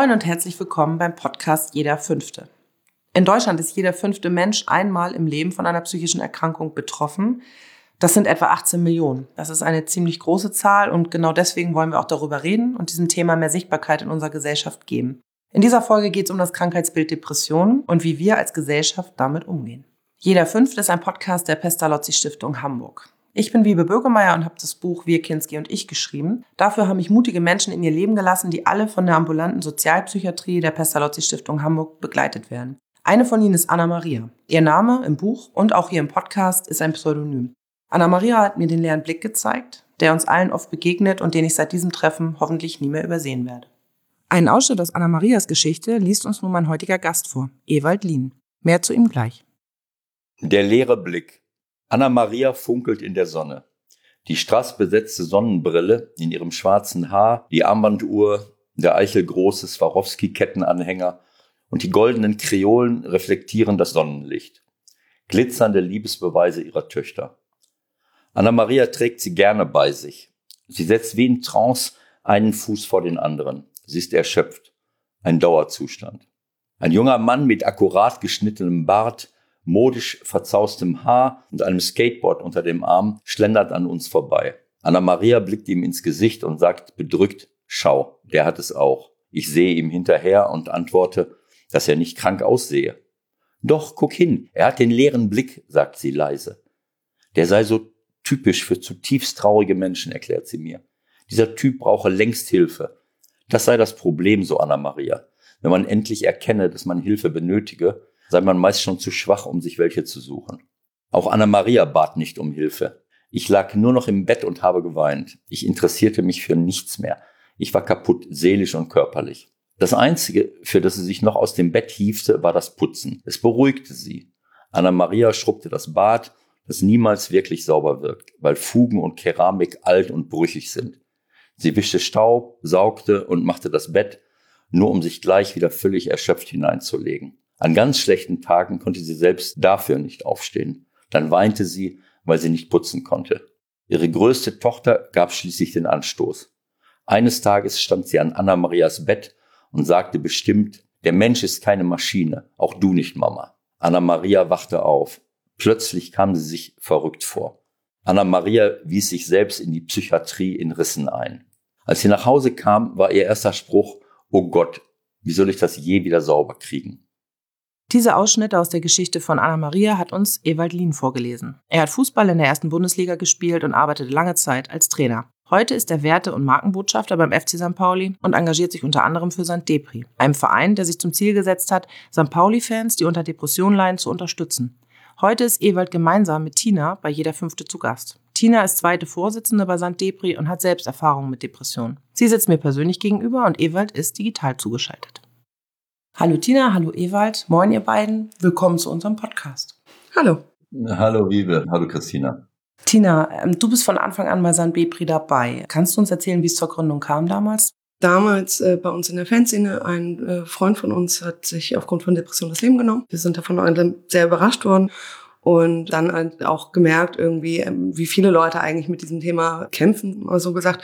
Moin und herzlich willkommen beim Podcast Jeder Fünfte. In Deutschland ist jeder fünfte Mensch einmal im Leben von einer psychischen Erkrankung betroffen. Das sind etwa 18 Millionen. Das ist eine ziemlich große Zahl und genau deswegen wollen wir auch darüber reden und diesem Thema mehr Sichtbarkeit in unserer Gesellschaft geben. In dieser Folge geht es um das Krankheitsbild Depressionen und wie wir als Gesellschaft damit umgehen. Jeder Fünfte ist ein Podcast der Pestalozzi Stiftung Hamburg. Ich bin Wiebe Bögemeyer und habe das Buch Wir, Kinski und ich geschrieben. Dafür haben mich mutige Menschen in ihr Leben gelassen, die alle von der ambulanten Sozialpsychiatrie der Pestalozzi Stiftung Hamburg begleitet werden. Eine von ihnen ist Anna-Maria. Ihr Name im Buch und auch hier im Podcast ist ein Pseudonym. Anna-Maria hat mir den leeren Blick gezeigt, der uns allen oft begegnet und den ich seit diesem Treffen hoffentlich nie mehr übersehen werde. Einen Ausschnitt aus Anna-Marias Geschichte liest uns nun mein heutiger Gast vor, Ewald Lien. Mehr zu ihm gleich. Der leere Blick. Anna-Maria funkelt in der Sonne. Die strassbesetzte Sonnenbrille in ihrem schwarzen Haar, die Armbanduhr, der eichelgroße Swarovski-Kettenanhänger und die goldenen Kreolen reflektieren das Sonnenlicht. Glitzernde Liebesbeweise ihrer Töchter. Anna-Maria trägt sie gerne bei sich. Sie setzt wie in Trance einen Fuß vor den anderen. Sie ist erschöpft. Ein Dauerzustand. Ein junger Mann mit akkurat geschnittenem Bart, modisch verzaustem Haar und einem Skateboard unter dem Arm schlendert an uns vorbei. Anna-Maria blickt ihm ins Gesicht und sagt bedrückt, schau, der hat es auch. Ich sehe ihm hinterher und antworte, dass er nicht krank aussehe. Doch, guck hin, er hat den leeren Blick, sagt sie leise. Der sei so typisch für zutiefst traurige Menschen, erklärt sie mir. Dieser Typ brauche längst Hilfe. Das sei das Problem, so Anna-Maria. Wenn man endlich erkenne, dass man Hilfe benötige, sei man meist schon zu schwach, um sich welche zu suchen. Auch Anna-Maria bat nicht um Hilfe. Ich lag nur noch im Bett und habe geweint. Ich interessierte mich für nichts mehr. Ich war kaputt, seelisch und körperlich. Das Einzige, für das sie sich noch aus dem Bett hiefte, war das Putzen. Es beruhigte sie. Anna-Maria schrubbte das Bad, das niemals wirklich sauber wirkt, weil Fugen und Keramik alt und brüchig sind. Sie wischte Staub, saugte und machte das Bett, nur um sich gleich wieder völlig erschöpft hineinzulegen. An ganz schlechten Tagen konnte sie selbst dafür nicht aufstehen. Dann weinte sie, weil sie nicht putzen konnte. Ihre größte Tochter gab schließlich den Anstoß. Eines Tages stand sie an Anna-Marias Bett und sagte bestimmt, der Mensch ist keine Maschine, auch du nicht, Mama. Anna-Maria wachte auf. Plötzlich kam sie sich verrückt vor. Anna-Maria wies sich selbst in die Psychiatrie in Rissen ein. Als sie nach Hause kam, war ihr erster Spruch, oh Gott, wie soll ich das je wieder sauber kriegen? Diese Ausschnitte aus der Geschichte von Anna-Maria hat uns Ewald Lien vorgelesen. Er hat Fußball in der 1. Bundesliga gespielt und arbeitete lange Zeit als Trainer. Heute ist er Werte- und Markenbotschafter beim FC St. Pauli und engagiert sich unter anderem für St. Depri, einem Verein, der sich zum Ziel gesetzt hat, St. Pauli-Fans, die unter Depressionen leiden, zu unterstützen. Heute ist Ewald gemeinsam mit Tina bei Jeder Fünfte zu Gast. Tina ist zweite Vorsitzende bei St. Depri und hat selbst Erfahrungen mit Depressionen. Sie sitzt mir persönlich gegenüber und Ewald ist digital zugeschaltet. Hallo Tina, hallo Ewald, moin ihr beiden, willkommen zu unserem Podcast. Hallo. Hallo Wiebe, hallo Christina. Tina, du bist von Anfang an bei St. Depri dabei. Kannst du uns erzählen, wie es zur Gründung kam damals? Damals bei uns in der Fanszene, ein Freund von uns hat sich aufgrund von Depression das Leben genommen. Wir sind davon alle sehr überrascht worden und dann halt auch gemerkt irgendwie, wie viele Leute eigentlich mit diesem Thema kämpfen, mal so gesagt.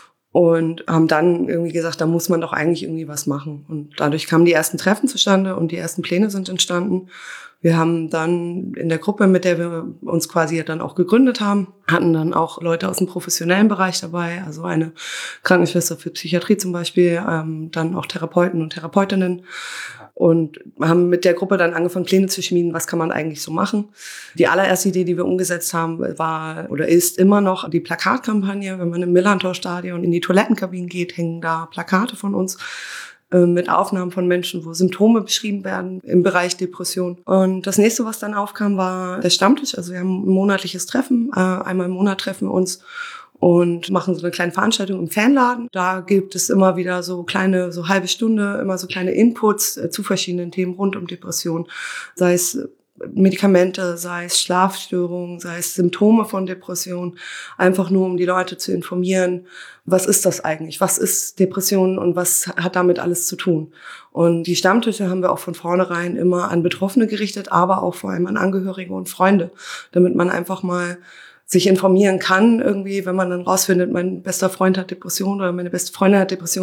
Und haben dann irgendwie gesagt, da muss man doch eigentlich irgendwie was machen. Und dadurch kamen die ersten Treffen zustande und die ersten Pläne sind entstanden. Wir haben dann in der Gruppe, mit der wir uns quasi dann auch gegründet haben, hatten dann auch Leute aus dem professionellen Bereich dabei, also eine Krankenschwester für Psychiatrie zum Beispiel, dann auch Therapeuten und Therapeutinnen. Und haben mit der Gruppe dann angefangen, Pläne zu schmieden, was kann man eigentlich so machen. Die allererste Idee, die wir umgesetzt haben, war oder ist immer noch die Plakatkampagne. Wenn man im Millantor-Stadion in die Toilettenkabinen geht, hängen da Plakate von uns mit Aufnahmen von Menschen, wo Symptome beschrieben werden im Bereich Depression. Und das nächste, was dann aufkam, war der Stammtisch. Also wir haben ein monatliches Treffen. Einmal im Monat treffen wir uns und machen so eine kleine Veranstaltung im Fanladen. Da gibt es immer wieder so kleine, so halbe Stunde, immer so kleine Inputs zu verschiedenen Themen rund um Depression. Sei es Medikamente, sei es Schlafstörungen, sei es Symptome von Depression. Einfach nur, um die Leute zu informieren, was ist das eigentlich? Was ist Depression und was hat damit alles zu tun? Und die Stammtische haben wir auch von vornherein immer an Betroffene gerichtet, aber auch vor allem an Angehörige und Freunde, damit man einfach mal sich informieren kann, irgendwie, wenn man dann rausfindet, mein bester Freund hat Depression oder meine beste Freundin hat Depression,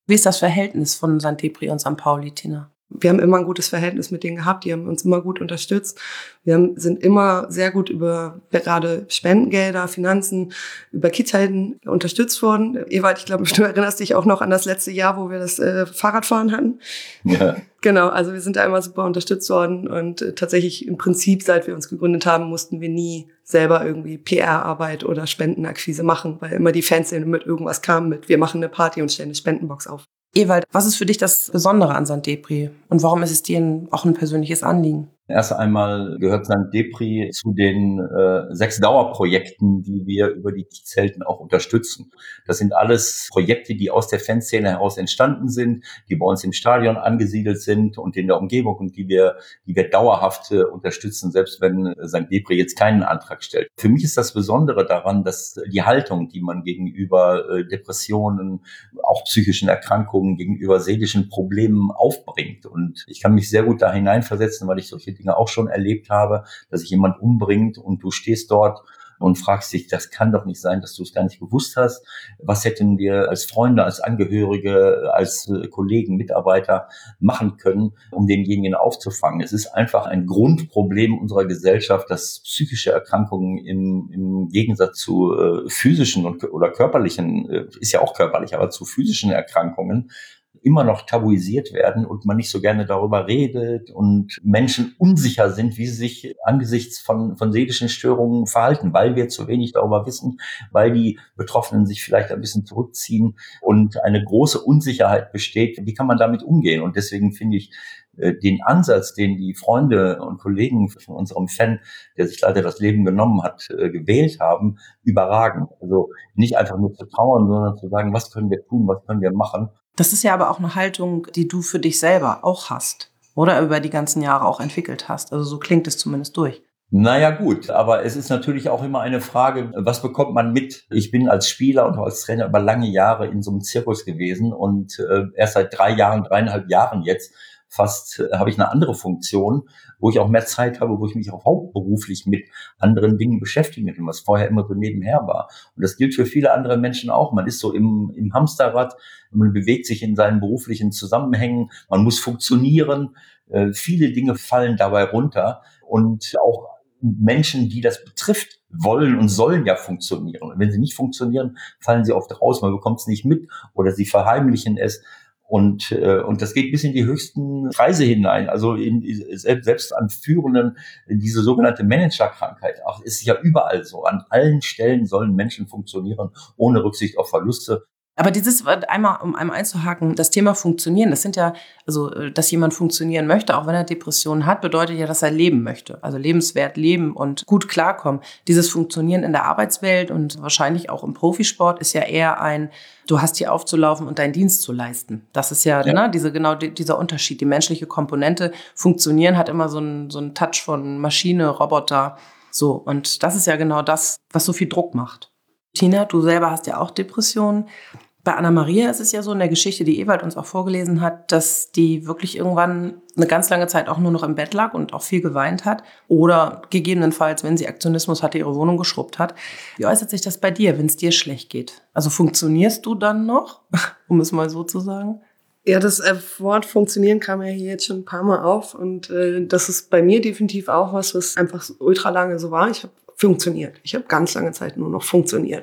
Wie ist das Verhältnis von St. Depri und St. Pauli, Tina? Wir haben immer ein gutes Verhältnis mit denen gehabt, die haben uns immer gut unterstützt. Wir sind immer sehr gut über gerade Spendengelder, Finanzen, über Kiezhelden unterstützt worden. Ewald, ich glaube, du erinnerst dich auch noch an das letzte Jahr, wo wir das Fahrradfahren hatten. Ja. Genau, also wir sind da immer super unterstützt worden und tatsächlich im Prinzip, seit wir uns gegründet haben, mussten wir nie selber irgendwie PR-Arbeit oder Spendenakquise machen, weil immer die Fanszene mit irgendwas kam mit, wir machen eine Party und stellen eine Spendenbox auf. Ewald, was ist für dich das Besondere an St. Depri und warum ist es dir auch ein persönliches Anliegen? Erst einmal gehört St. Depri zu den 6 Dauerprojekten, die wir über die Kiezhelden auch unterstützen. Das sind alles Projekte, die aus der Fanszene heraus entstanden sind, die bei uns im Stadion angesiedelt sind und in der Umgebung und die wir dauerhaft unterstützen, selbst wenn St. Depri jetzt keinen Antrag stellt. Für mich ist das Besondere daran, dass die Haltung, die man gegenüber Depressionen, auch psychischen Erkrankungen, gegenüber seelischen Problemen aufbringt. Und ich kann mich sehr gut da hineinversetzen, weil ich solche Dinge auch schon erlebt habe, dass sich jemand umbringt und du stehst dort und fragst dich, das kann doch nicht sein, dass du es gar nicht gewusst hast. Was hätten wir als Freunde, als Angehörige, als Kollegen, Mitarbeiter machen können, um denjenigen aufzufangen? Es ist einfach ein Grundproblem unserer Gesellschaft, dass psychische Erkrankungen im Gegensatz zu physischen oder körperlichen, ist ja auch körperlich, aber zu physischen Erkrankungen immer noch tabuisiert werden und man nicht so gerne darüber redet und Menschen unsicher sind, wie sie sich angesichts von seelischen Störungen verhalten, weil wir zu wenig darüber wissen, weil die Betroffenen sich vielleicht ein bisschen zurückziehen und eine große Unsicherheit besteht. Wie kann man damit umgehen? Und deswegen finde ich den Ansatz, den die Freunde und Kollegen von unserem Fan, der sich leider das Leben genommen hat, gewählt haben, überragend. Also nicht einfach nur zu trauern, sondern zu sagen, was können wir tun, was können wir machen. Das ist ja aber auch eine Haltung, die du für dich selber auch hast oder über die ganzen Jahre auch entwickelt hast. Also so klingt es zumindest durch. Naja gut, aber es ist natürlich auch immer eine Frage, was bekommt man mit? Ich bin als Spieler und als Trainer über lange Jahre in so einem Zirkus gewesen und erst seit 3,5 Jahren jetzt fast habe ich eine andere Funktion, wo ich auch mehr Zeit habe, wo ich mich auch hauptberuflich mit anderen Dingen beschäftigen kann, was vorher immer so nebenher war. Und das gilt für viele andere Menschen auch. Man ist so im Hamsterrad, man bewegt sich in seinen beruflichen Zusammenhängen, man muss funktionieren. Viele Dinge fallen dabei runter und auch Menschen, die das betrifft, wollen und sollen ja funktionieren. Und wenn sie nicht funktionieren, fallen sie oft raus, man bekommt es nicht mit oder sie verheimlichen es. Und das geht bis in die höchsten Kreise hinein, also selbst an Führenden, diese sogenannte Managerkrankheit. Ach, ist ja überall so. An allen Stellen sollen Menschen funktionieren, ohne Rücksicht auf Verluste. Aber dieses, um einmal einzuhaken, das Thema Funktionieren, das sind ja, also, dass jemand funktionieren möchte, auch wenn er Depressionen hat, bedeutet ja, dass er leben möchte. Also lebenswert leben und gut klarkommen. Dieses Funktionieren in der Arbeitswelt und wahrscheinlich auch im Profisport ist ja eher du hast hier aufzulaufen und deinen Dienst zu leisten. Das ist ja. Ne, dieser Unterschied. Die menschliche Komponente, Funktionieren hat immer so einen Touch von Maschine, Roboter, so. Und das ist ja genau das, was so viel Druck macht. Tina, du selber hast ja auch Depressionen. Bei Anna-Maria ist es ja so in der Geschichte, die Ewald uns auch vorgelesen hat, dass die wirklich irgendwann eine ganz lange Zeit auch nur noch im Bett lag und auch viel geweint hat oder gegebenenfalls, wenn sie Aktionismus hatte, ihre Wohnung geschrubbt hat. Wie äußert sich das bei dir, wenn es dir schlecht geht? Also funktionierst du dann noch, um es mal so zu sagen? Ja, das Wort funktionieren kam ja hier jetzt schon ein paar Mal auf und das ist bei mir definitiv auch was einfach ultra lange so war. Ich habe funktioniert. Ich habe ganz lange Zeit nur noch funktioniert.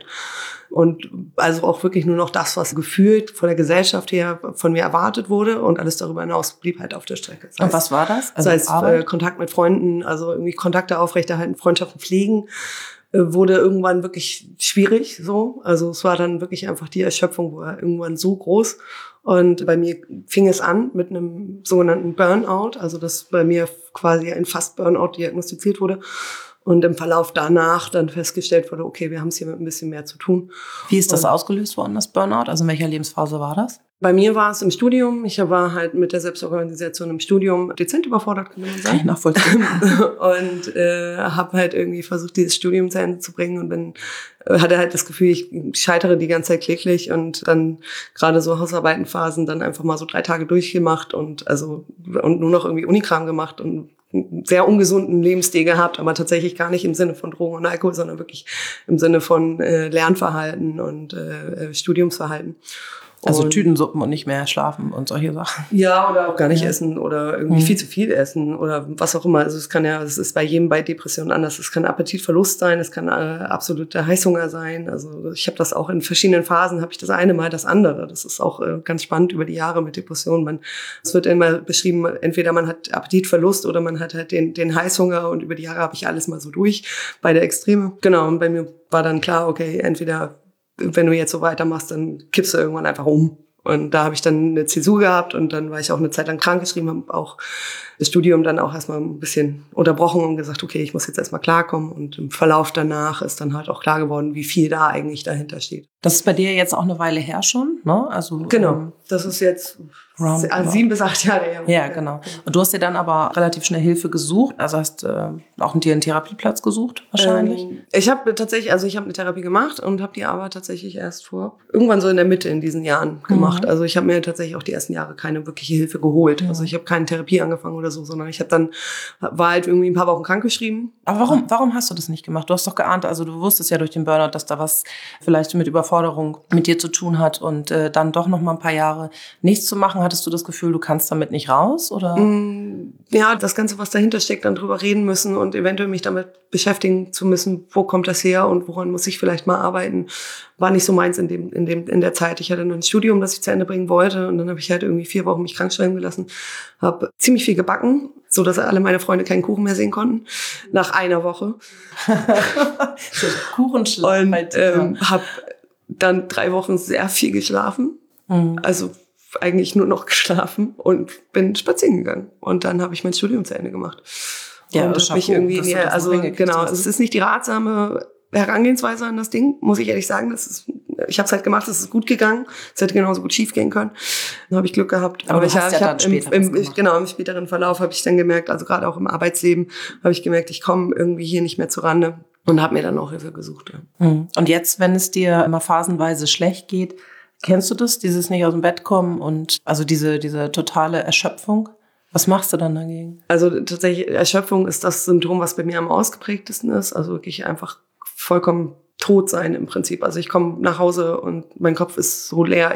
Und also auch wirklich nur noch das, was gefühlt von der Gesellschaft her von mir erwartet wurde und alles darüber hinaus blieb halt auf der Strecke. Und was war das? Also das heißt, Kontakt mit Freunden, also irgendwie Kontakte aufrechterhalten, Freundschaften pflegen, wurde irgendwann wirklich schwierig, so. Also es war dann wirklich einfach die Erschöpfung war irgendwann so groß. Und bei mir fing es an mit einem sogenannten Burnout, also dass bei mir quasi ein fast Burnout diagnostiziert wurde. Und im Verlauf danach dann festgestellt wurde, okay, wir haben es hier mit ein bisschen mehr zu tun. Wie ist das ausgelöst worden, das Burnout? Also in welcher Lebensphase war das? Bei mir war es im Studium. Ich war halt mit der Selbstorganisation im Studium dezent überfordert, kann man sagen. Kann ich nachvollziehen. Und habe halt irgendwie versucht, dieses Studium zu Ende zu bringen und dann hatte halt das Gefühl, ich scheitere die ganze Zeit kläglich und dann gerade so Hausarbeitenphasen dann einfach mal so 3 Tage durchgemacht und nur noch irgendwie Unikram gemacht und einen sehr ungesunden Lebensstil gehabt, aber tatsächlich gar nicht im Sinne von Drogen und Alkohol, sondern wirklich im Sinne von Lernverhalten und Studiumsverhalten. Also Und Tütensuppen und nicht mehr schlafen und solche Sachen. ja, oder auch gar nicht essen oder irgendwie viel zu viel essen oder was auch immer. Also es ist bei jedem bei Depressionen anders. Es kann Appetitverlust sein, es kann absoluter Heißhunger sein. Also ich habe das auch in verschiedenen Phasen, habe ich das eine mal das andere. Das ist auch ganz spannend über die Jahre mit Depressionen. Es wird immer beschrieben, entweder man hat Appetitverlust oder man hat halt den Heißhunger und über die Jahre habe ich alles mal so durch, beide Extreme. Genau, und bei mir war dann klar, okay, entweder wenn du jetzt so weitermachst, dann kippst du irgendwann einfach um. Und da habe ich dann eine Zäsur gehabt und dann war ich auch eine Zeit lang krankgeschrieben, habe auch das Studium dann auch erstmal ein bisschen unterbrochen und gesagt, okay, ich muss jetzt erstmal klarkommen. Und im Verlauf danach ist dann halt auch klar geworden, wie viel da eigentlich dahinter steht. Das ist bei dir jetzt auch eine Weile her schon, ne? Also, genau, das ist jetzt 7 bis 8 Jahre her. Ja, genau. Und du hast dir dann aber relativ schnell Hilfe gesucht, also hast auch dir einen Therapieplatz gesucht wahrscheinlich? Ich habe eine Therapie gemacht und habe die aber tatsächlich erst irgendwann so in der Mitte in diesen Jahren gemacht. Also ich habe mir tatsächlich auch die ersten Jahre keine wirkliche Hilfe geholt. Also ich habe keine Therapie angefangen oder so, sondern war halt irgendwie ein paar Wochen krankgeschrieben. Aber warum hast du das nicht gemacht? Du hast doch geahnt, also du wusstest ja durch den Burnout, dass da was vielleicht mit Überforderung mit dir zu tun hat und dann doch noch mal ein paar Jahre nichts zu machen. Hattest du das Gefühl, du kannst damit nicht raus, oder? Ja, das Ganze, was dahinter steckt, dann drüber reden müssen und eventuell mich damit beschäftigen zu müssen, wo kommt das her und woran muss ich vielleicht mal arbeiten, war nicht so meins in der Zeit. Ich hatte noch ein Studium, das ich zu Ende bringen wollte und dann habe ich halt irgendwie 4 Wochen mich krank schreiben gelassen, habe ziemlich viel gebacken, so dass alle meine Freunde keinen Kuchen mehr sehen konnten, nach einer Woche. So Kuchenschlag. Und habe dann 3 Wochen sehr viel geschlafen, also eigentlich nur noch geschlafen und bin spazieren gegangen. Und dann habe ich mein Studium zu Ende gemacht. Ja, und das mich irgendwie, genau, es ist nicht die ratsame Herangehensweise an das Ding, muss ich ehrlich sagen. Ich habe es halt gemacht, es ist gut gegangen. Es hätte genauso gut schief gehen können. Dann habe ich Glück gehabt. Aber im späteren Verlauf habe ich dann gemerkt, also gerade auch im Arbeitsleben, habe ich gemerkt, ich komme irgendwie hier nicht mehr zurande und habe mir dann auch Hilfe gesucht. Ja. Und jetzt, wenn es dir immer phasenweise schlecht geht, kennst du das, dieses nicht aus dem Bett kommen und also diese totale Erschöpfung? Was machst du dann dagegen? Also tatsächlich, Erschöpfung ist das Symptom, was bei mir am ausgeprägtesten ist. Also wirklich einfach vollkommen tot sein im Prinzip. Also ich komme nach Hause und mein Kopf ist so leer.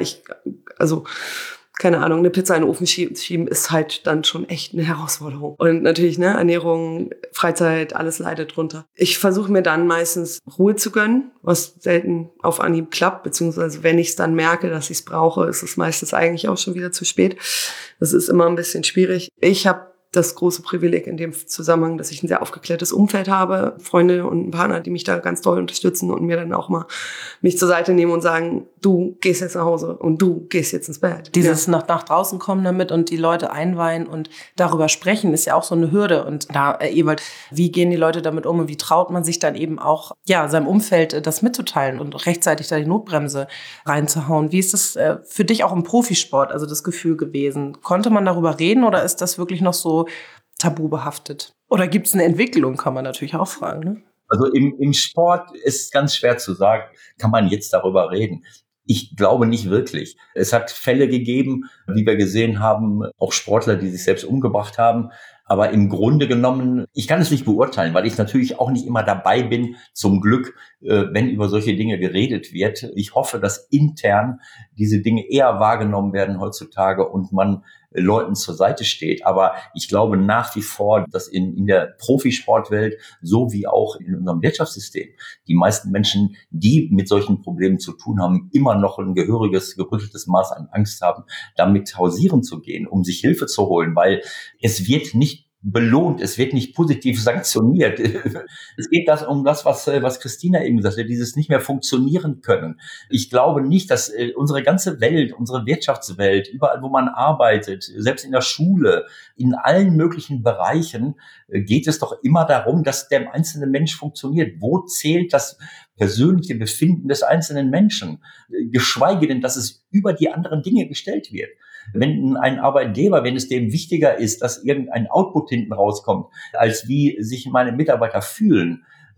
Keine Ahnung, eine Pizza in den Ofen schieben ist halt dann schon echt eine Herausforderung. Und natürlich, Ernährung, Freizeit, alles leidet drunter. Ich versuche mir dann meistens Ruhe zu gönnen, was selten auf Anhieb klappt, beziehungsweise wenn ich es dann merke, dass ich es brauche, ist es meistens eigentlich auch schon wieder zu spät. Das ist immer ein bisschen schwierig. Ich habe das große Privileg in dem Zusammenhang, dass ich ein sehr aufgeklärtes Umfeld habe, Freunde und einen Partner, die mich da ganz doll unterstützen und mir dann auch mal mich zur Seite nehmen und sagen, du gehst jetzt nach Hause und du gehst jetzt ins Bett. Dieses nach draußen kommen damit und die Leute einweihen und darüber sprechen, ist ja auch so eine Hürde. Und da, Ewald, wie gehen die Leute damit um und wie traut man sich dann eben auch, seinem Umfeld das mitzuteilen und rechtzeitig da die Notbremse reinzuhauen? Wie ist das für dich auch im Profisport, also das Gefühl gewesen? Konnte man darüber reden oder ist das wirklich noch so tabu behaftet? Oder gibt es eine Entwicklung, kann man natürlich auch fragen. Ne? Also im Sport ist ganz schwer zu sagen, kann man jetzt darüber reden. Ich glaube nicht wirklich. Es hat Fälle gegeben, wie wir gesehen haben, auch Sportler, die sich selbst umgebracht haben. Aber im Grunde genommen, ich kann es nicht beurteilen, weil ich natürlich auch nicht immer dabei bin, zum Glück, wenn über solche Dinge geredet wird. Ich hoffe, dass intern diese Dinge eher wahrgenommen werden heutzutage und man Leuten zur Seite steht. Aber ich glaube nach wie vor, dass in der Profisportwelt, so wie auch in unserem Wirtschaftssystem, die meisten Menschen, die mit solchen Problemen zu tun haben, immer noch ein gerütteltes Maß an Angst haben, damit hausieren zu gehen, um sich Hilfe zu holen, weil es wird nicht belohnt, es wird nicht positiv sanktioniert. Es geht um das, was Christina eben gesagt hat, dieses nicht mehr funktionieren können. Ich glaube nicht, dass unsere ganze Welt, unsere Wirtschaftswelt, überall, wo man arbeitet, selbst in der Schule, in allen möglichen Bereichen, geht es doch immer darum, dass der einzelne Mensch funktioniert. Wo zählt das persönliche Befinden des einzelnen Menschen? Geschweige denn, dass es über die anderen Dinge gestellt wird. Wenn ein Arbeitgeber, wenn es dem wichtiger ist, dass irgendein Output hinten rauskommt, als wie sich meine Mitarbeiter fühlen,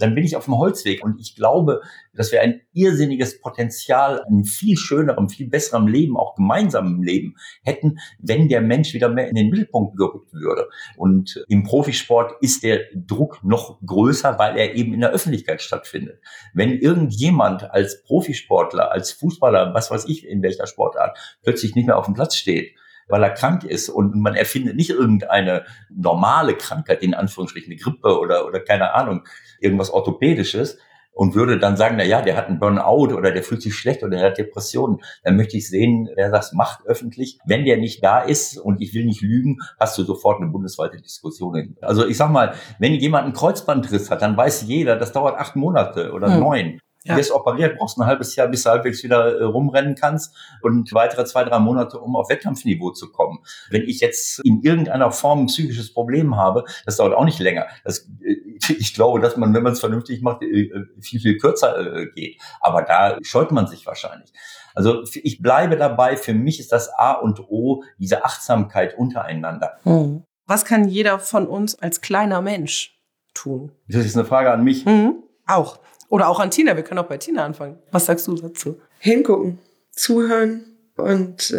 dann bin ich auf dem Holzweg. Und ich glaube, dass wir ein irrsinniges Potenzial, ein viel schönerem, viel besserem Leben, auch gemeinsamen Leben hätten, wenn der Mensch wieder mehr in den Mittelpunkt gerückt würde. Und im Profisport ist der Druck noch größer, weil er eben in der Öffentlichkeit stattfindet. Wenn irgendjemand als Profisportler, als Fußballer, was weiß ich, in welcher Sportart, plötzlich nicht mehr auf dem Platz steht, weil er krank ist und man erfindet nicht irgendeine normale Krankheit, in Anführungsstrichen eine Grippe oder keine Ahnung, irgendwas Orthopädisches, und würde dann sagen, na ja, der hat einen Burnout oder der fühlt sich schlecht oder der hat Depressionen, dann möchte ich sehen, wer das macht öffentlich. Wenn der nicht da ist, und ich will nicht lügen, hast du sofort eine bundesweite Diskussion. Also ich sag mal, wenn jemand einen Kreuzbandriss hat, dann weiß jeder, das dauert 8 Monate oder 9. Du wirst operiert, brauchst ein halbes Jahr, bis du halbwegs wieder rumrennen kannst, und weitere 2-3 Monate, um auf Wettkampfniveau zu kommen. Wenn ich jetzt in irgendeiner Form ein psychisches Problem habe, das dauert auch nicht länger. Ich glaube, dass man, wenn man es vernünftig macht, viel, viel kürzer geht. Aber da scheut man sich wahrscheinlich. Also ich bleibe dabei, für mich ist das A und O diese Achtsamkeit untereinander. Was kann jeder von uns als kleiner Mensch tun? Das ist eine Frage an mich. Auch. Oder auch an Tina, wir können auch bei Tina anfangen. Was sagst du dazu? Hingucken, zuhören und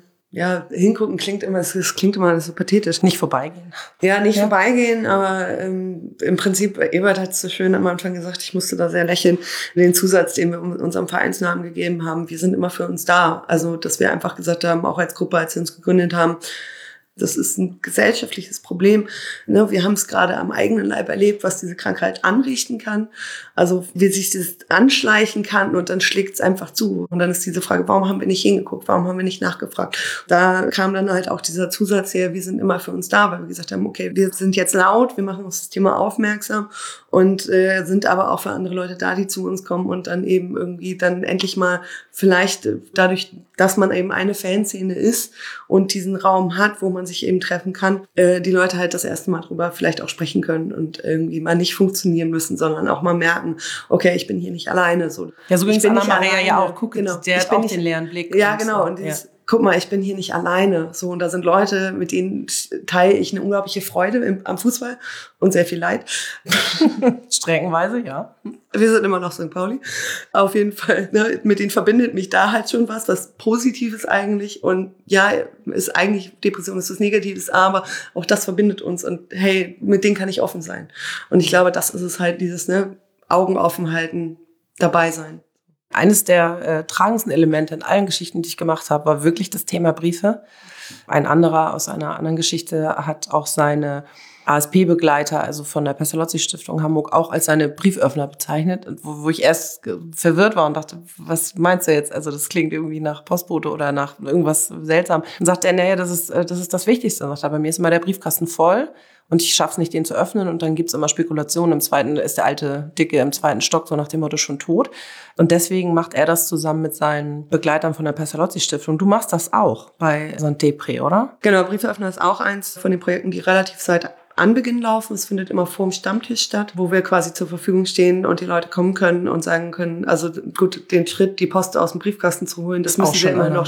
hingucken klingt immer so pathetisch. Nicht vorbeigehen. Ja, nicht vorbeigehen, aber im Prinzip, Ebert hat es so schön am Anfang gesagt, ich musste da sehr lächeln, den Zusatz, den wir unserem Vereinsnamen gegeben haben, wir sind immer für uns da. Also, dass wir einfach gesagt haben, auch als Gruppe, als wir uns gegründet haben, das ist ein gesellschaftliches Problem. Wir haben es gerade am eigenen Leib erlebt, was diese Krankheit anrichten kann. Also wie sich das anschleichen kann, und dann schlägt es einfach zu. Und dann ist diese Frage, warum haben wir nicht hingeguckt, warum haben wir nicht nachgefragt? Da kam dann halt auch dieser Zusatz her, wir sind immer für uns da, weil wir gesagt haben, okay, wir sind jetzt laut, wir machen uns das Thema aufmerksam und sind aber auch für andere Leute da, die zu uns kommen und dann eben irgendwie dann endlich mal vielleicht dadurch, dass man eben eine Fanszene ist und diesen Raum hat, wo man sich eben treffen kann, die Leute halt das erste Mal drüber vielleicht auch sprechen können und irgendwie mal nicht funktionieren müssen, sondern auch mal merken, okay, ich bin hier nicht alleine. So. Ja, so ging es Anna-Maria ja auch. Guck, genau. Der hat auch den leeren Blick. Ja, genau. Und guck mal, ich bin hier nicht alleine. So, und da sind Leute, mit denen teile ich eine unglaubliche Freude am Fußball und sehr viel Leid. Streckenweise, ja. Wir sind immer noch St. Pauli. Auf jeden Fall, mit denen verbindet mich da halt schon was Positives eigentlich. Und ja, ist eigentlich, Depression ist was Negatives, aber auch das verbindet uns. Und hey, mit denen kann ich offen sein. Und ich glaube, das ist es halt, dieses, Augen offen halten, dabei sein. Eines der tragendsten Elemente in allen Geschichten, die ich gemacht habe, war wirklich das Thema Briefe. Ein anderer aus einer anderen Geschichte hat auch seine ASP-Begleiter, also von der Pestalozzi-Stiftung Hamburg, auch als seine Brieföffner bezeichnet, wo ich erst verwirrt war und dachte, was meinst du jetzt? Also das klingt irgendwie nach Postbote oder nach irgendwas seltsam. Und sagte er, naja, das ist das Wichtigste. Und sagte, bei mir ist immer der Briefkasten voll und ich schaff's nicht, den zu öffnen. Und dann gibt's immer Spekulationen. Im zweiten ist der alte Dicke im zweiten Stock, so nach dem Motto schon tot. Und deswegen macht er das zusammen mit seinen Begleitern von der Pestalozzi-Stiftung. Du machst das auch bei St. Depre, oder? Genau, Brieföffner ist auch eins von den Projekten, die relativ seit Anbeginn laufen. Es findet immer vor dem Stammtisch statt, wo wir quasi zur Verfügung stehen und die Leute kommen können und sagen können, also gut, den Schritt, die Post aus dem Briefkasten zu holen, das müssen sie immer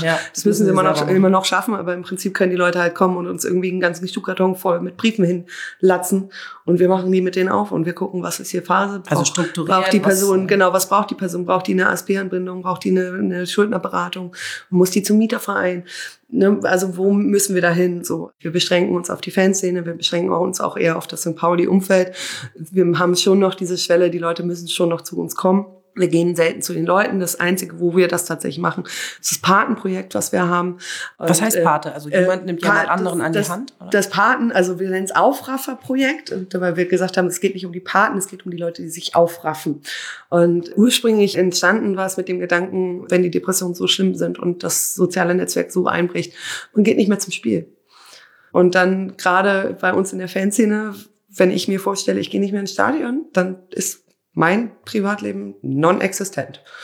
noch schaffen, aber im Prinzip können die Leute halt kommen und uns irgendwie einen ganzen Schuhkarton voll mit Briefen hinlatzen und wir machen die mit denen auf und wir gucken, was ist hier Phase. Also strukturiert. Braucht die Person, was braucht die Person? Braucht die eine ASP-Anbindung? Braucht die eine Schuldnerberatung? Muss die zum Mieterverein? Also wo müssen wir da hin? So, wir beschränken uns auf die Fanszene, wir beschränken uns auch eher auf das St. Pauli-Umfeld. Wir haben schon noch diese Schwelle, die Leute müssen schon noch zu uns kommen. Wir gehen selten zu den Leuten. Das Einzige, wo wir das tatsächlich machen, ist das Patenprojekt, was wir haben. Was heißt Pate? Also jemand nimmt jemand anderen an die Hand? Oder? Das Paten, also wir nennen es Aufrafferprojekt, weil wir gesagt haben, es geht nicht um die Paten, es geht um die Leute, die sich aufraffen. Und ursprünglich entstanden war es mit dem Gedanken, wenn die Depressionen so schlimm sind und das soziale Netzwerk so einbricht, man geht nicht mehr zum Spiel. Und dann gerade bei uns in der Fanszene, wenn ich mir vorstelle, ich gehe nicht mehr ins Stadion, dann ist mein Privatleben non-existent.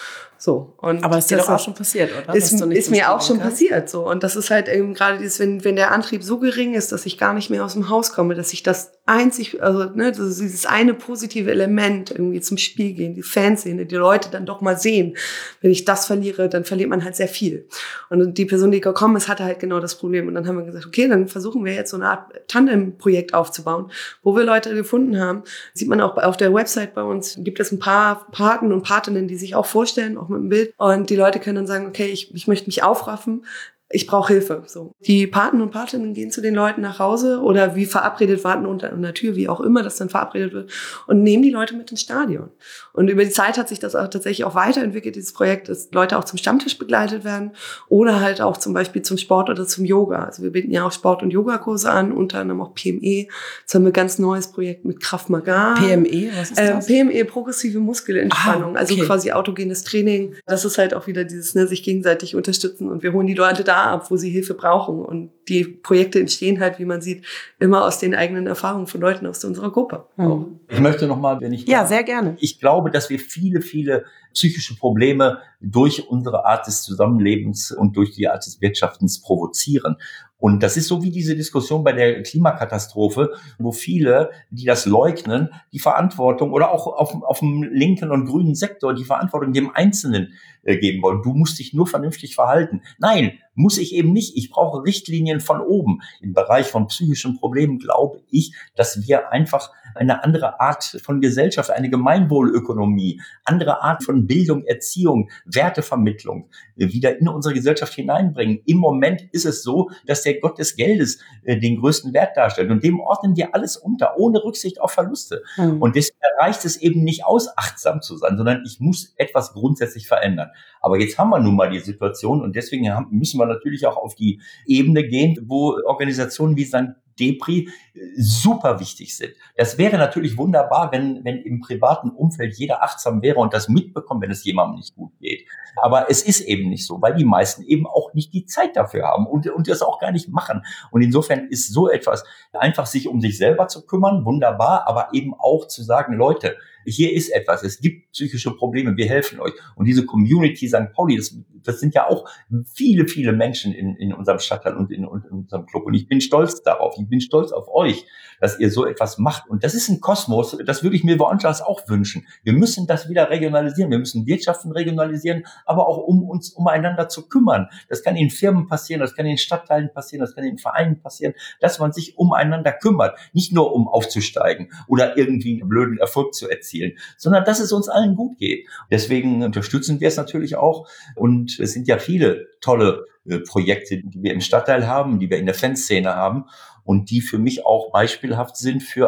So. Und aber ist dir doch auch schon passiert, oder? Ist mir auch schon passiert, so. Und das ist halt eben gerade dieses, wenn der Antrieb so gering ist, dass ich gar nicht mehr aus dem Haus komme, dass ich das einzig, also, ne, dieses eine positive Element irgendwie zum Spiel gehen, die Fanszene, die Leute dann doch mal sehen. Wenn ich das verliere, dann verliert man halt sehr viel. Und die Person, die gekommen ist, hatte halt genau das Problem. Und dann haben wir gesagt, okay, dann versuchen wir jetzt so eine Art Tandem-Projekt aufzubauen, wo wir Leute gefunden haben. Sieht man auch auf der Website bei uns, gibt es ein paar Paten und Patinnen, die sich auch vorstellen, auch mit dem Bild. Und die Leute können dann sagen, okay, ich möchte mich aufraffen, ich brauche Hilfe. So. Die Paten und Patinnen gehen zu den Leuten nach Hause oder wie verabredet warten unter einer Tür, wie auch immer das dann verabredet wird, und nehmen die Leute mit ins Stadion. Und über die Zeit hat sich das auch tatsächlich auch weiterentwickelt, dieses Projekt, dass Leute auch zum Stammtisch begleitet werden oder halt auch zum Beispiel zum Sport oder zum Yoga. Also wir bieten ja auch Sport- und Yogakurse an, unter anderem auch PME. Jetzt haben wir ein ganz neues Projekt mit Krav Maga. PME, was ist das? PME, progressive Muskelentspannung, okay. Also quasi autogenes Training. Das ist halt auch wieder dieses, ne, sich gegenseitig unterstützen, und wir holen die Leute da ab, wo sie Hilfe brauchen. Und die Projekte entstehen halt, wie man sieht, immer aus den eigenen Erfahrungen von Leuten aus unserer Gruppe. Mhm. Ich möchte nochmal, wenn ich Ja, sehr gerne. Ich glaube, dass wir viele psychische Probleme durch unsere Art des Zusammenlebens und durch die Art des Wirtschaftens provozieren. Und das ist so wie diese Diskussion bei der Klimakatastrophe, wo viele, die das leugnen, die Verantwortung oder auch auf dem linken und grünen Sektor die Verantwortung dem Einzelnen geben wollen. Du musst dich nur vernünftig verhalten. Nein, muss ich eben nicht. Ich brauche Richtlinien von oben. Im Bereich von psychischen Problemen glaube ich, dass wir einfach eine andere Art von Gesellschaft, eine Gemeinwohlökonomie, andere Art von Bildung, Erziehung, Wertevermittlung wieder in unsere Gesellschaft hineinbringen. Im Moment ist es so, dass der Gott des Geldes den größten Wert darstellt. Und dem ordnen wir alles unter, ohne Rücksicht auf Verluste. Mhm. Und deswegen reicht es eben nicht aus, achtsam zu sein, sondern ich muss etwas grundsätzlich verändern. Aber jetzt haben wir nun mal die Situation, und deswegen müssen wir natürlich auch auf die Ebene gehen, wo Organisationen wie St. Depri super wichtig sind. Das wäre natürlich wunderbar, wenn im privaten Umfeld jeder achtsam wäre und das mitbekommt, wenn es jemandem nicht gut geht. Aber es ist eben nicht so, weil die meisten eben auch nicht die Zeit dafür haben und das auch gar nicht machen. Und insofern ist so etwas, einfach sich um sich selber zu kümmern, wunderbar, aber eben auch zu sagen, Leute, hier ist etwas, es gibt psychische Probleme, wir helfen euch. Und diese Community St. Pauli, das sind ja auch viele, viele Menschen in unserem Stadtteil und in unserem Club. Und ich bin stolz darauf, ich bin stolz auf euch, dass ihr so etwas macht. Und das ist ein Kosmos, das würde ich mir woanders auch wünschen. Wir müssen das wieder regionalisieren, wir müssen Wirtschaften regionalisieren, aber auch um uns umeinander zu kümmern. Das kann in Firmen passieren, das kann in Stadtteilen passieren, das kann in Vereinen passieren, dass man sich umeinander kümmert. Nicht nur um aufzusteigen oder irgendwie einen blöden Erfolg zu erzielen, sondern dass es uns allen gut geht. Deswegen unterstützen wir es natürlich auch. Und es sind ja viele tolle Projekte, die wir im Stadtteil haben, die wir in der Fanszene haben und die für mich auch beispielhaft sind für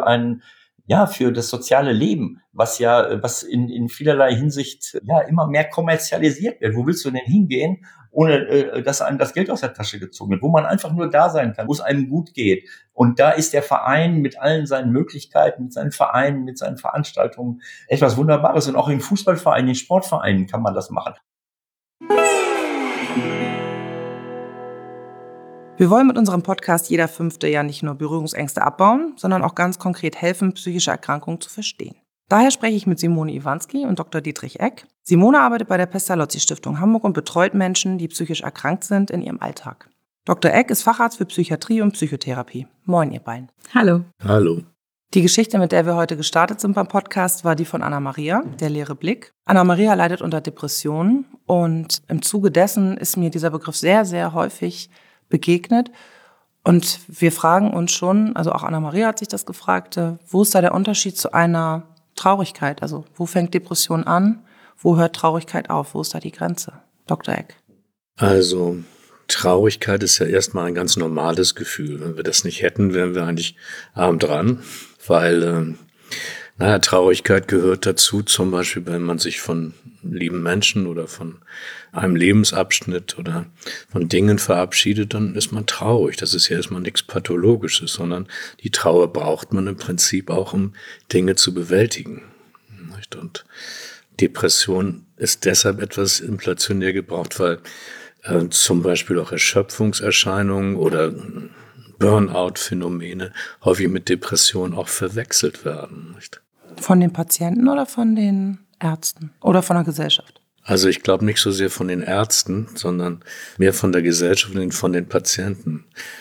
für das soziale Leben, was in vielerlei Hinsicht immer mehr kommerzialisiert wird. Wo willst du denn hingehen, ohne dass einem das Geld aus der Tasche gezogen wird, wo man einfach nur da sein kann, wo es einem gut geht. Und da ist der Verein mit allen seinen Möglichkeiten, mit seinen Vereinen, mit seinen Veranstaltungen etwas Wunderbares. Und auch in Fußballvereinen, in Sportvereinen kann man das machen. Wir wollen mit unserem Podcast Jeder Fünfte ja nicht nur Berührungsängste abbauen, sondern auch ganz konkret helfen, psychische Erkrankungen zu verstehen. Daher spreche ich mit Simone Iwanski und Dr. Dietrich Eck. Simone arbeitet bei der Pestalozzi-Stiftung Hamburg und betreut Menschen, die psychisch erkrankt sind, in ihrem Alltag. Dr. Eck ist Facharzt für Psychiatrie und Psychotherapie. Moin, ihr beiden. Hallo. Hallo. Die Geschichte, mit der wir heute gestartet sind beim Podcast, war die von Anna-Maria, der leere Blick. Anna-Maria leidet unter Depressionen und im Zuge dessen ist mir dieser Begriff sehr, sehr häufig begegnet. Und wir fragen uns schon, also auch Anna-Maria hat sich das gefragt, wo ist da der Unterschied zu einer Traurigkeit? Also wo fängt Depression an? Wo hört Traurigkeit auf? Wo ist da die Grenze? Dr. Eck. Also Traurigkeit ist ja erstmal ein ganz normales Gefühl. Wenn wir das nicht hätten, wären wir eigentlich arm dran, weil Traurigkeit gehört dazu, zum Beispiel, wenn man sich von lieben Menschen oder von einem Lebensabschnitt oder von Dingen verabschiedet, dann ist man traurig. Das ist ja erstmal nichts Pathologisches, sondern die Trauer braucht man im Prinzip auch, um Dinge zu bewältigen. Und Depression ist deshalb etwas inflationär gebraucht, weil zum Beispiel auch Erschöpfungserscheinungen oder Burnout-Phänomene häufig mit Depression auch verwechselt werden. Nicht? Von den Patienten oder von den Ärzten oder von der Gesellschaft? Also ich glaube nicht so sehr von den Ärzten, sondern mehr von der Gesellschaft und von den Patienten.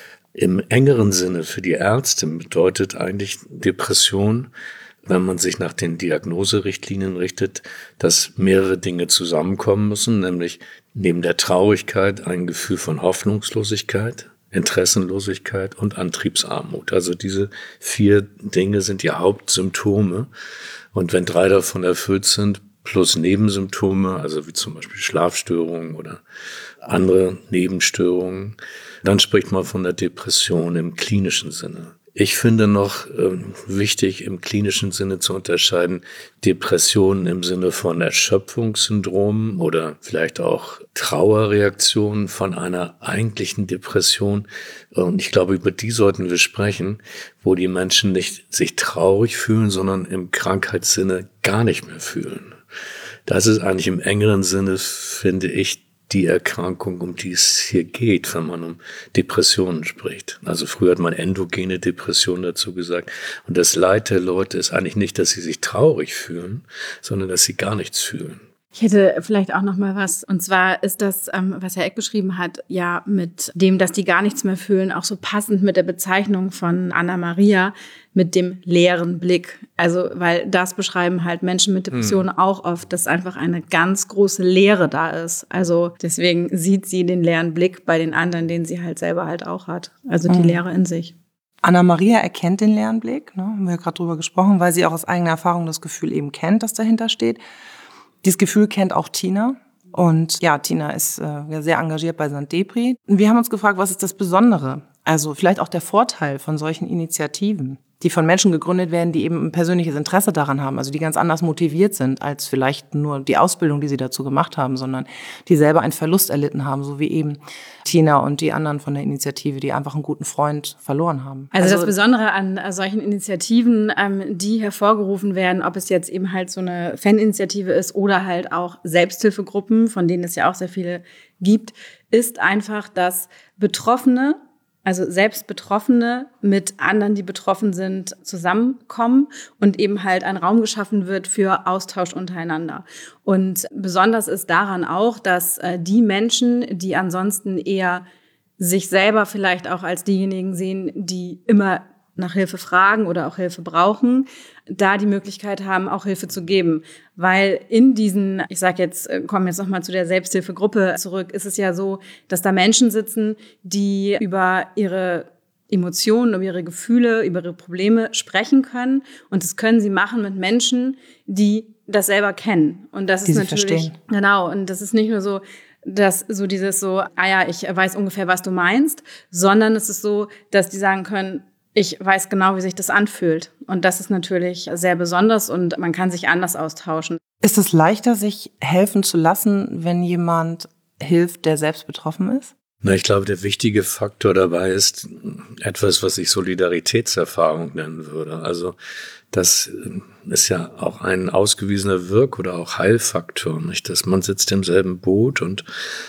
Im engeren Sinne für die Ärzte bedeutet eigentlich Depression, wenn man sich nach den Diagnoserichtlinien richtet, dass mehrere Dinge zusammenkommen müssen, nämlich neben der Traurigkeit ein Gefühl von Hoffnungslosigkeit, Interessenlosigkeit und Antriebsarmut. Also diese 4 Dinge sind die Hauptsymptome. Und wenn 3 davon erfüllt sind, plus Nebensymptome, also wie zum Beispiel Schlafstörungen oder andere Nebenstörungen, dann spricht man von der Depression im klinischen Sinne. Ich finde noch wichtig, im klinischen Sinne zu unterscheiden, Depressionen im Sinne von Erschöpfungssyndrom oder vielleicht auch Trauerreaktionen von einer eigentlichen Depression. Und ich glaube, über die sollten wir sprechen, wo die Menschen nicht sich traurig fühlen, sondern im Krankheitssinne gar nicht mehr fühlen. Das ist eigentlich im engeren Sinne, finde ich, die Erkrankung, um die es hier geht, wenn man um Depressionen spricht. Also früher hat man endogene Depression dazu gesagt. Und das Leid der Leute ist eigentlich nicht, dass sie sich traurig fühlen, sondern dass sie gar nichts fühlen. Ich hätte vielleicht auch noch mal was. Und zwar ist das, was Herr Eck beschrieben hat, ja mit dem, dass die gar nichts mehr fühlen, auch so passend mit der Bezeichnung von Anna-Maria mit dem leeren Blick. Also, weil das beschreiben halt Menschen mit Depressionen auch oft, dass einfach eine ganz große Leere da ist. Also deswegen sieht sie den leeren Blick bei den anderen, den sie halt selber halt auch hat. Also die Leere in sich. Anna-Maria erkennt den leeren Blick, ne? Haben wir ja gerade drüber gesprochen, weil sie auch aus eigener Erfahrung das Gefühl eben kennt, das dahinter steht. Dieses Gefühl kennt auch Tina. Und ja, Tina ist sehr engagiert bei St. Depri. Und wir haben uns gefragt, was ist das Besondere? Also vielleicht auch der Vorteil von solchen Initiativen, die von Menschen gegründet werden, die eben ein persönliches Interesse daran haben, also die ganz anders motiviert sind als vielleicht nur die Ausbildung, die sie dazu gemacht haben, sondern die selber einen Verlust erlitten haben, so wie eben Tina und die anderen von der Initiative, die einfach einen guten Freund verloren haben. Also das Besondere an solchen Initiativen, die hervorgerufen werden, ob es jetzt eben halt so eine Faninitiative ist oder halt auch Selbsthilfegruppen, von denen es ja auch sehr viele gibt, ist einfach, dass Betroffene, also selbst Betroffene mit anderen, die betroffen sind, zusammenkommen und eben halt ein Raum geschaffen wird für Austausch untereinander. Und besonders ist daran auch, dass die Menschen, die ansonsten eher sich selber vielleicht auch als diejenigen sehen, die immer nach Hilfe fragen oder auch Hilfe brauchen, da die Möglichkeit haben, auch Hilfe zu geben. Weil in diesen, ich sage jetzt, kommen jetzt nochmal zu der Selbsthilfegruppe zurück, ist es ja so, dass da Menschen sitzen, die über ihre Emotionen, über ihre Gefühle, über ihre Probleme sprechen können. Und das können sie machen mit Menschen, die das selber kennen. Und das ist natürlich, verstehen. Genau, und das ist nicht nur so, dass so dieses so, ich weiß ungefähr, was du meinst, sondern es ist so, dass die sagen können, ich weiß genau, wie sich das anfühlt. Und das ist natürlich sehr besonders und man kann sich anders austauschen. Ist es leichter, sich helfen zu lassen, wenn jemand hilft, der selbst betroffen ist? Na, ich glaube, der wichtige Faktor dabei ist etwas, was ich Solidaritätserfahrung nennen würde. Also das ist ja auch ein ausgewiesener Wirk- oder auch Heilfaktor, nicht? Dass man sitzt im selben Boot und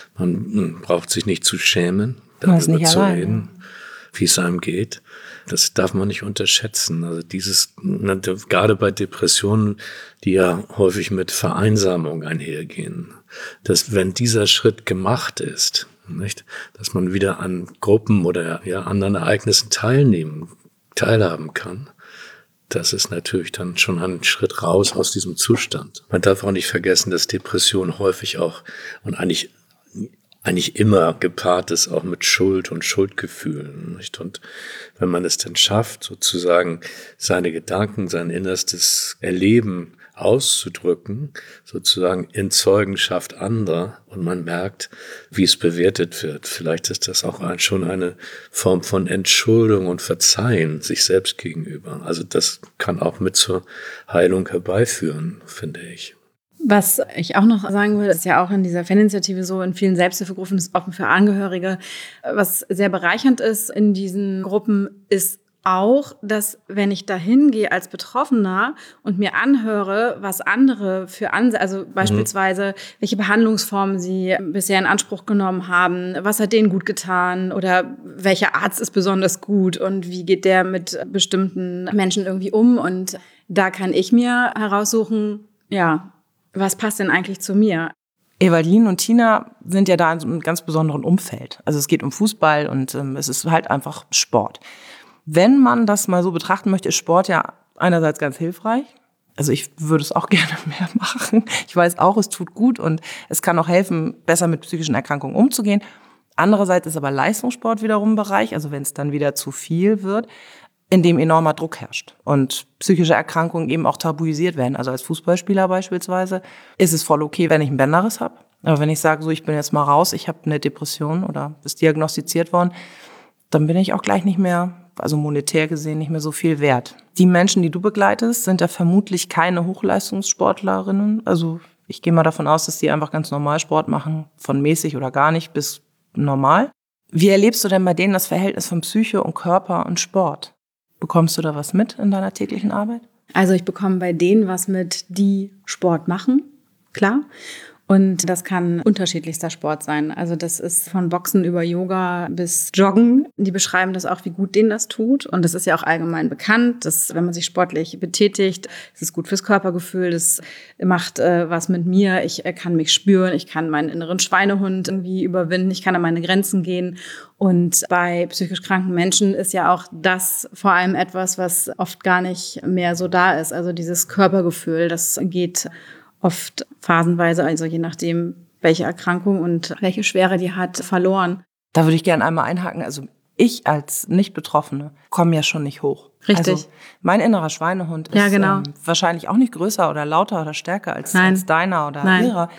man braucht sich nicht zu schämen, darüber zu reden, wie es einem geht. Das darf man nicht unterschätzen. Also gerade bei Depressionen, die ja häufig mit Vereinsamung einhergehen, dass wenn dieser Schritt gemacht ist, nicht, dass man wieder an Gruppen oder anderen Ereignissen teilhaben kann, das ist natürlich dann schon ein Schritt raus aus diesem Zustand. Man darf auch nicht vergessen, dass Depression häufig auch und eigentlich immer gepaart ist, auch mit Schuld und Schuldgefühlen, nicht? Und wenn man es dann schafft, sozusagen seine Gedanken, sein innerstes Erleben auszudrücken, sozusagen in Zeugenschaft anderer, und man merkt, wie es bewertet wird. Vielleicht ist das auch schon eine Form von Entschuldung und Verzeihen sich selbst gegenüber. Also das kann auch mit zur Heilung herbeiführen, finde ich. Was ich auch noch sagen will, ist ja auch in dieser Faninitiative so, in vielen Selbsthilfegruppen ist offen für Angehörige. Was sehr bereichernd ist in diesen Gruppen, ist auch, dass wenn ich da hingehe als Betroffener und mir anhöre, was andere für also beispielsweise, welche Behandlungsformen sie bisher in Anspruch genommen haben, was hat denen gut getan oder welcher Arzt ist besonders gut und wie geht der mit bestimmten Menschen irgendwie um. Und da kann ich mir heraussuchen, was passt denn eigentlich zu mir? Evalin und Tina sind ja da in so einem ganz besonderen Umfeld. Also es geht um Fußball und es ist halt einfach Sport. Wenn man das mal so betrachten möchte, ist Sport ja einerseits ganz hilfreich. Also ich würde es auch gerne mehr machen. Ich weiß auch, es tut gut und es kann auch helfen, besser mit psychischen Erkrankungen umzugehen. Andererseits ist aber Leistungssport wiederum ein Bereich, also wenn es dann wieder zu viel wird, in dem enormer Druck herrscht und psychische Erkrankungen eben auch tabuisiert werden. Also als Fußballspieler beispielsweise ist es voll okay, wenn ich einen Bänderriss habe. Aber wenn ich sage, so ich bin jetzt mal raus, ich habe eine Depression oder ist diagnostiziert worden, dann bin ich auch gleich nicht mehr, also monetär gesehen, nicht mehr so viel wert. Die Menschen, die du begleitest, sind ja vermutlich keine Hochleistungssportlerinnen. Also ich gehe mal davon aus, dass die einfach ganz normal Sport machen, von mäßig oder gar nicht bis normal. Wie erlebst du denn bei denen das Verhältnis von Psyche und Körper und Sport? Bekommst du da was mit in deiner täglichen Arbeit? Also ich bekomme bei denen was mit, die Sport machen, klar. Und das kann unterschiedlichster Sport sein. Also das ist von Boxen über Yoga bis Joggen. Die beschreiben das auch, wie gut denen das tut. Und das ist ja auch allgemein bekannt, dass wenn man sich sportlich betätigt, es ist gut fürs Körpergefühl, das macht was mit mir. Ich kann mich spüren, ich kann meinen inneren Schweinehund irgendwie überwinden, ich kann an meine Grenzen gehen. Und bei psychisch kranken Menschen ist ja auch das vor allem etwas, was oft gar nicht mehr so da ist. Also dieses Körpergefühl, das geht oft phasenweise, also je nachdem, welche Erkrankung und welche Schwere die hat, verloren. Da würde ich gerne einmal einhaken. Also ich als Nicht-Betroffene komme ja schon nicht hoch. Richtig. Also mein innerer Schweinehund ist genau. Wahrscheinlich auch nicht größer oder lauter oder stärker als deiner oder ihrer.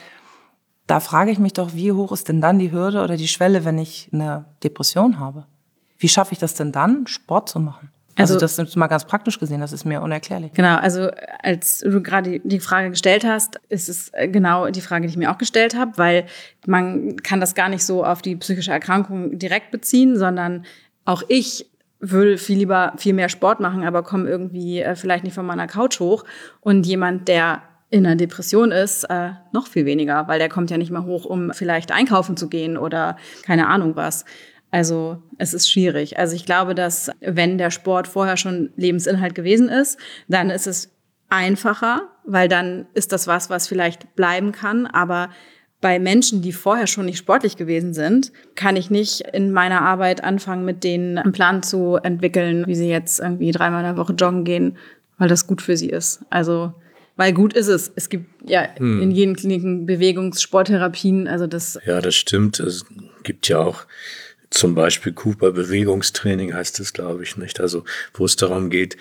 Da frage ich mich doch, wie hoch ist denn dann die Hürde oder die Schwelle, wenn ich eine Depression habe? Wie schaffe ich das denn dann, Sport zu machen? Also das ist mal ganz praktisch gesehen, das ist mir unerklärlich. Genau, also als du gerade die Frage gestellt hast, ist es genau die Frage, die ich mir auch gestellt habe, weil man kann das gar nicht so auf die psychische Erkrankung direkt beziehen, sondern auch ich will viel mehr Sport machen, aber komme irgendwie vielleicht nicht von meiner Couch hoch. Und jemand, der in einer Depression ist, noch viel weniger, weil der kommt ja nicht mal hoch, um vielleicht einkaufen zu gehen oder keine Ahnung was. Also es ist schwierig. Also ich glaube, dass wenn der Sport vorher schon Lebensinhalt gewesen ist, dann ist es einfacher, weil dann ist das was vielleicht bleiben kann. Aber bei Menschen, die vorher schon nicht sportlich gewesen sind, kann ich nicht in meiner Arbeit anfangen, mit denen einen Plan zu entwickeln, wie sie jetzt irgendwie 3-mal in der Woche joggen gehen, weil das gut für sie ist. Also weil gut ist es. Es gibt ja in jeden Kliniken Sporttherapien. Also das. Ja, das stimmt. Es gibt ja auch zum Beispiel Cooper-Bewegungstraining heißt es, glaube ich, nicht. Also wo es darum geht,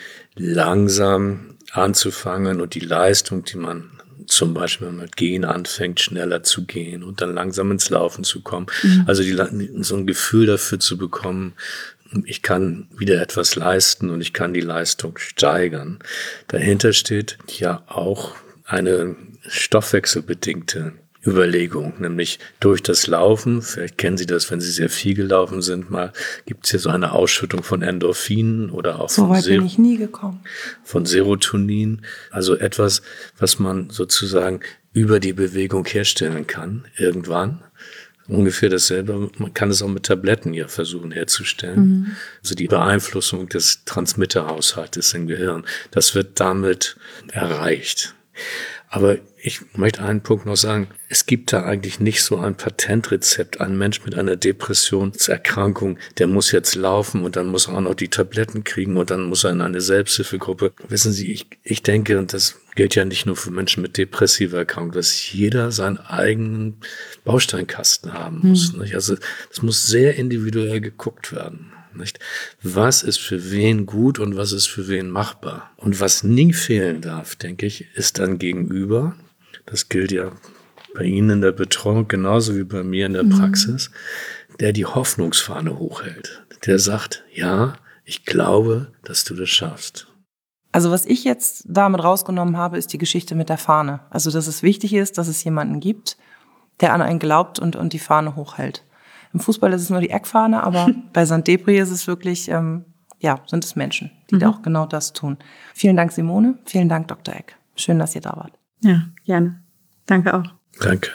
langsam anzufangen und die Leistung, die man zum Beispiel mit Gehen anfängt, schneller zu gehen und dann langsam ins Laufen zu kommen. Also so ein Gefühl dafür zu bekommen, ich kann wieder etwas leisten und ich kann die Leistung steigern. Dahinter steht ja auch eine stoffwechselbedingte Überlegung, nämlich durch das Laufen, vielleicht kennen Sie das, wenn Sie sehr viel gelaufen sind, mal gibt es hier so eine Ausschüttung von Endorphinen oder auch so weit bin ich nie gekommen. Von Serotonin, also etwas, was man sozusagen über die Bewegung herstellen kann, irgendwann. Ungefähr dasselbe, man kann es auch mit Tabletten ja versuchen herzustellen. Also die Beeinflussung des Transmitterhaushaltes im Gehirn, das wird damit erreicht. Aber ich möchte einen Punkt noch sagen, es gibt da eigentlich nicht so ein Patentrezept. Ein Mensch mit einer Depressionserkrankung, der muss jetzt laufen und dann muss er auch noch die Tabletten kriegen und dann muss er in eine Selbsthilfegruppe. Wissen Sie, ich denke, und das gilt ja nicht nur für Menschen mit depressiver Erkrankung, dass jeder seinen eigenen Bausteinkasten haben muss. Nicht? Also das muss sehr individuell geguckt werden. Nicht? Was ist für wen gut und was ist für wen machbar? Und was nie fehlen darf, denke ich, ist dann Gegenüber. Das gilt ja bei Ihnen in der Betreuung genauso wie bei mir in der Praxis, der die Hoffnungsfahne hochhält. Der sagt, ja, ich glaube, dass du das schaffst. Also was ich jetzt damit rausgenommen habe, ist die Geschichte mit der Fahne. Also dass es wichtig ist, dass es jemanden gibt, der an einen glaubt und die Fahne hochhält. Im Fußball ist es nur die Eckfahne, aber bei St. Debris ist es wirklich, sind es Menschen, die da auch genau das tun. Vielen Dank, Simone. Vielen Dank, Dr. Eck. Schön, dass ihr da wart. Ja, gerne. Danke auch. Danke.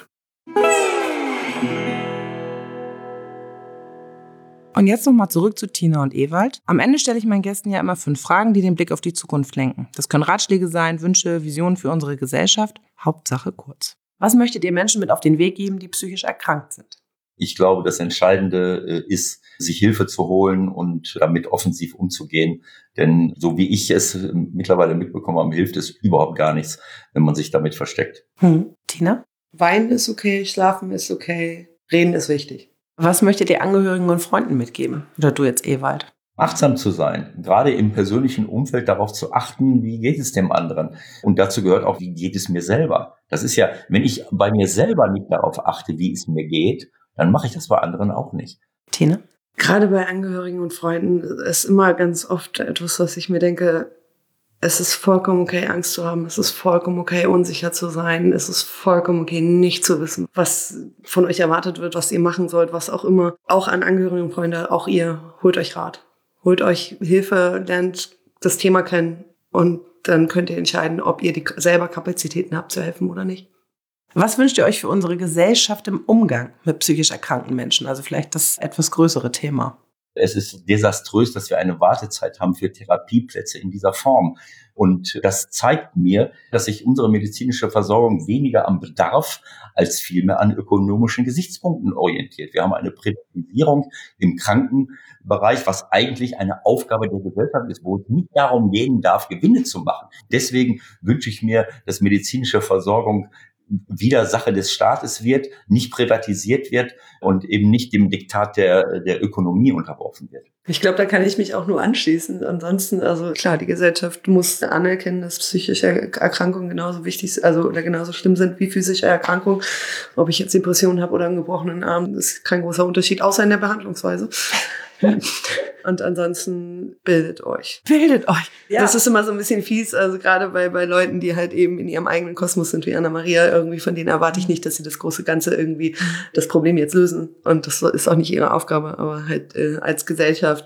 Und jetzt nochmal zurück zu Tina und Ewald. Am Ende stelle ich meinen Gästen ja immer 5 Fragen, die den Blick auf die Zukunft lenken. Das können Ratschläge sein, Wünsche, Visionen für unsere Gesellschaft. Hauptsache kurz. Was möchtet ihr Menschen mit auf den Weg geben, die psychisch erkrankt sind? Ich glaube, das Entscheidende ist, sich Hilfe zu holen und damit offensiv umzugehen. Denn so wie ich es mittlerweile mitbekommen habe, hilft es überhaupt gar nichts, wenn man sich damit versteckt. Tina? Weinen ist okay, schlafen ist okay, reden ist wichtig. Was möchtet ihr Angehörigen und Freunden mitgeben? Oder du jetzt, Ewald? Achtsam zu sein, gerade im persönlichen Umfeld darauf zu achten, wie geht es dem anderen. Und dazu gehört auch, wie geht es mir selber. Das ist ja, wenn ich bei mir selber nicht darauf achte, wie es mir geht, dann mache ich das bei anderen auch nicht. Tina? Gerade bei Angehörigen und Freunden ist immer ganz oft etwas, was ich mir denke, es ist vollkommen okay, Angst zu haben. Es ist vollkommen okay, unsicher zu sein. Es ist vollkommen okay, nicht zu wissen, was von euch erwartet wird, was ihr machen sollt, was auch immer. Auch an Angehörige und Freunde, auch ihr, holt euch Rat. Holt euch Hilfe, lernt das Thema kennen und dann könnt ihr entscheiden, ob ihr selber Kapazitäten habt zu helfen oder nicht. Was wünscht ihr euch für unsere Gesellschaft im Umgang mit psychisch erkrankten Menschen? Also vielleicht das etwas größere Thema. Es ist desaströs, dass wir eine Wartezeit haben für Therapieplätze in dieser Form. Und das zeigt mir, dass sich unsere medizinische Versorgung weniger am Bedarf als vielmehr an ökonomischen Gesichtspunkten orientiert. Wir haben eine Privatisierung im Krankenbereich, was eigentlich eine Aufgabe der Gesellschaft ist, wo es nicht darum gehen darf, Gewinne zu machen. Deswegen wünsche ich mir, dass medizinische Versorgung wieder Sache des Staates wird, nicht privatisiert wird und eben nicht dem Diktat der Ökonomie unterworfen wird. Ich glaube, da kann ich mich auch nur anschließen. Ansonsten, also klar, die Gesellschaft muss anerkennen, dass psychische Erkrankungen genauso wichtig sind, also oder genauso schlimm sind wie physische Erkrankungen. Ob ich jetzt Depressionen habe oder einen gebrochenen Arm, ist kein großer Unterschied, außer in der Behandlungsweise. Und ansonsten bildet euch. Bildet euch. Ja. Das ist immer so ein bisschen fies, also gerade bei Leuten, die halt eben in ihrem eigenen Kosmos sind, wie Anna-Maria, irgendwie von denen erwarte ich nicht, dass sie das große Ganze irgendwie, das Problem jetzt lösen. Und das ist auch nicht ihre Aufgabe, aber halt als Gesellschaft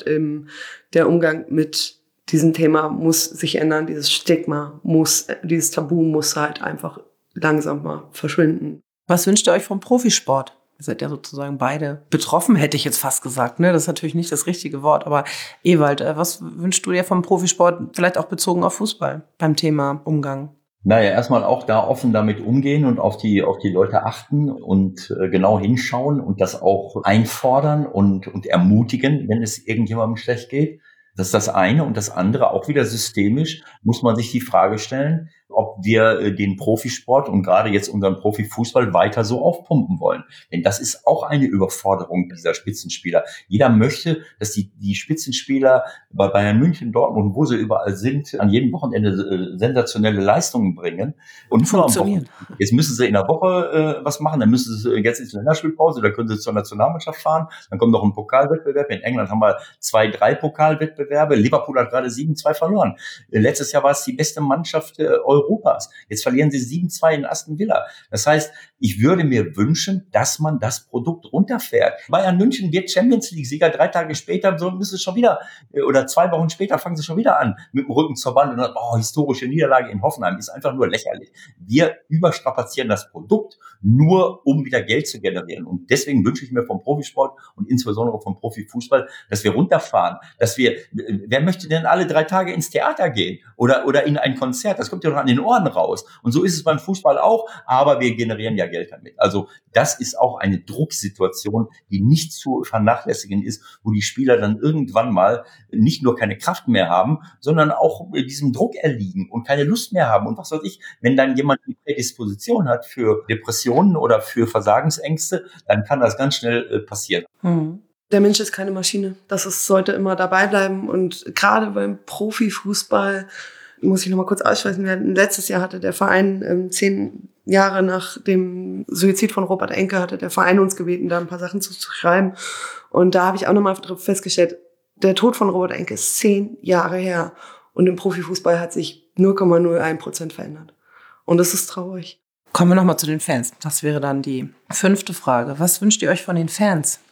der Umgang mit diesem Thema muss sich ändern, dieses Stigma dieses Tabu muss halt einfach langsam mal verschwinden. Was wünscht ihr euch vom Profisport? Ihr seid ja sozusagen beide betroffen, hätte ich jetzt fast gesagt. Ne? Das ist natürlich nicht das richtige Wort. Aber Ewald, was wünschst du dir vom Profisport, vielleicht auch bezogen auf Fußball, beim Thema Umgang? Naja, erstmal auch da offen damit umgehen und auf die Leute achten und genau hinschauen und das auch einfordern und ermutigen, wenn es irgendjemandem schlecht geht. Das ist das eine. Und das andere, auch wieder systemisch, muss man sich die Frage stellen, ob wir den Profisport und gerade jetzt unseren Profifußball weiter so aufpumpen wollen. Denn das ist auch eine Überforderung dieser Spitzenspieler. Jeder möchte, dass die Spitzenspieler bei Bayern München, Dortmund, wo sie überall sind, an jedem Wochenende sensationelle Leistungen bringen. Und funktionieren. Jetzt müssen sie in der Woche was machen, dann müssen sie jetzt ins Länderspielpause, dann können sie zur Nationalmannschaft fahren, dann kommt noch ein Pokalwettbewerb. In England haben wir 2-3 Pokalwettbewerbe. Liverpool hat gerade 7-2 verloren. Letztes Jahr war es die beste Mannschaft Europas. Jetzt verlieren sie 7-2 in Aston Villa. Das heißt, ich würde mir wünschen, dass man das Produkt runterfährt. Bayern München wird Champions League-Sieger, 3 Tage später, so müssen sie schon wieder, oder 2 Wochen später fangen sie schon wieder an, mit dem Rücken zur Wand und dann, historische Niederlage in Hoffenheim, ist einfach nur lächerlich. Wir überstrapazieren das Produkt nur, um wieder Geld zu generieren. Und deswegen wünsche ich mir vom Profisport und insbesondere vom Profifußball, dass wir runterfahren, wer möchte denn alle 3 Tage ins Theater gehen oder in ein Konzert? Das kommt ja doch an den Ohren raus. Und so ist es beim Fußball auch, aber wir generieren ja Geld damit. Also das ist auch eine Drucksituation, die nicht zu vernachlässigen ist, wo die Spieler dann irgendwann mal nicht nur keine Kraft mehr haben, sondern auch diesem Druck erliegen und keine Lust mehr haben. Und was weiß ich, wenn dann jemand die Prädisposition hat für Depressionen oder für Versagensängste, dann kann das ganz schnell passieren. Der Mensch ist keine Maschine. Sollte immer dabei bleiben. Und gerade beim Profifußball muss ich noch mal kurz ausschweifen. Letztes Jahr hatte der Verein 10 Jahre nach dem Suizid von Robert Enke hatte der Verein uns gebeten, da ein paar Sachen zu schreiben. Und da habe ich auch noch mal festgestellt, der Tod von Robert Enke ist 10 Jahre her. Und im Profifußball hat sich 0,01% verändert. Und das ist traurig. Kommen wir noch mal zu den Fans. Das wäre dann die 5. Frage. Was wünscht ihr euch von den Fans?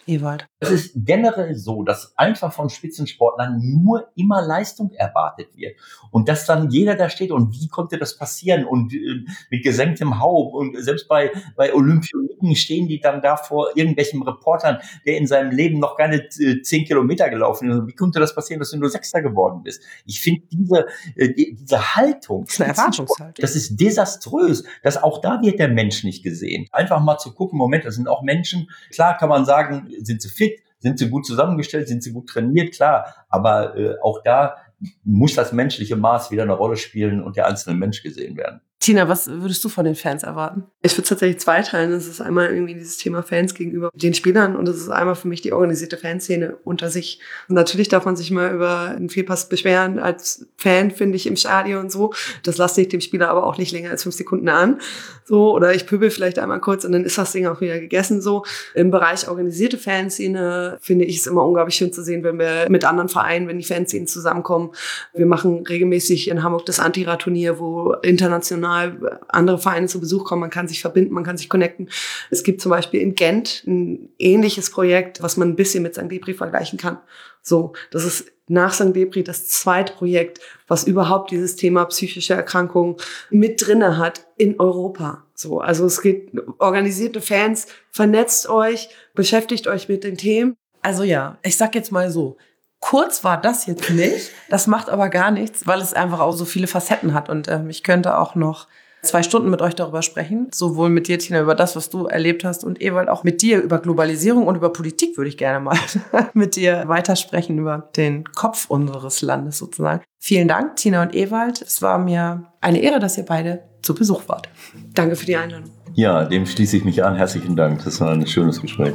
Ewald? Es ist generell so, dass einfach von Spitzensportlern nur immer Leistung erwartet wird. Und dass dann jeder da steht und wie konnte das passieren und mit gesenktem Haupt und selbst bei Olympioniken stehen die dann da vor irgendwelchen Reportern, der in seinem Leben noch keine 10 Kilometer gelaufen ist. Wie konnte das passieren, dass du nur Sechster geworden bist? Ich finde diese Haltung, Das ist eine Erwartungshaltung. das ist desaströs. Dass auch da wird der Mensch nicht gesehen. Einfach mal zu gucken, Moment, das sind auch Menschen. Klar kann man sagen, sind sie fit, sind sie gut zusammengestellt, sind sie gut trainiert, klar. Aber auch da muss das menschliche Maß wieder eine Rolle spielen und der einzelne Mensch gesehen werden. Tina, was würdest du von den Fans erwarten? Ich würde es tatsächlich zweiteilen. Das ist einmal irgendwie dieses Thema Fans gegenüber den Spielern und das ist einmal für mich die organisierte Fanszene unter sich. Und natürlich darf man sich mal über einen Fehlpass beschweren als Fan, finde ich, im Stadion und so. Das lasse ich dem Spieler aber auch nicht länger als 5 Sekunden an. So, oder ich pöbel vielleicht einmal kurz und dann ist das Ding auch wieder gegessen. So, im Bereich organisierte Fanszene finde ich es immer unglaublich schön zu sehen, wenn wir mit anderen Vereinen, wenn die Fanszenen zusammenkommen. Wir machen regelmäßig in Hamburg das Anti-Rad-Turnier, wo international andere Vereine zu Besuch kommen. Man kann sich verbinden, man kann sich connecten. Es gibt zum Beispiel in Gent ein ähnliches Projekt, was man ein bisschen mit St. Depri vergleichen kann. So, das ist nach St. Depri das zweite Projekt, was überhaupt dieses Thema psychische Erkrankungen mit drinne hat in Europa. So, also es geht organisierte Fans, vernetzt euch, beschäftigt euch mit den Themen. Also ja, ich sag jetzt mal so, kurz war das jetzt nicht, das macht aber gar nichts, weil es einfach auch so viele Facetten hat und ich könnte auch noch 2 Stunden mit euch darüber sprechen, sowohl mit dir, Tina, über das, was du erlebt hast und Ewald auch mit dir über Globalisierung und über Politik würde ich gerne mal mit dir weitersprechen, über den Kopf unseres Landes sozusagen. Vielen Dank, Tina und Ewald. Es war mir eine Ehre, dass ihr beide zu Besuch wart. Danke für die Einladung. Ja, dem schließe ich mich an. Herzlichen Dank. Das war ein schönes Gespräch.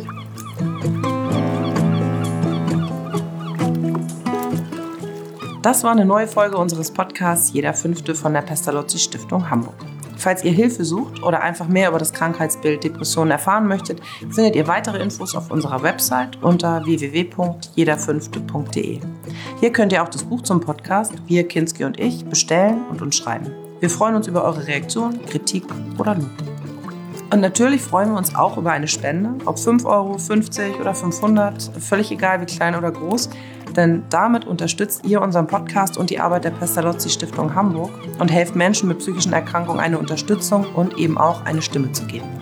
Das war eine neue Folge unseres Podcasts Jeder Fünfte von der Pestalozzi Stiftung Hamburg. Falls ihr Hilfe sucht oder einfach mehr über das Krankheitsbild Depressionen erfahren möchtet, findet ihr weitere Infos auf unserer Website unter www.jederfünfte.de. Hier könnt ihr auch das Buch zum Podcast Wir, Kinski und ich bestellen und uns schreiben. Wir freuen uns über eure Reaktion, Kritik oder Lob. Und natürlich freuen wir uns auch über eine Spende, ob 5 Euro, 50 oder 500, völlig egal wie klein oder groß. Denn damit unterstützt ihr unseren Podcast und die Arbeit der Pestalozzi Stiftung Hamburg und helft Menschen mit psychischen Erkrankungen eine Unterstützung und eben auch eine Stimme zu geben.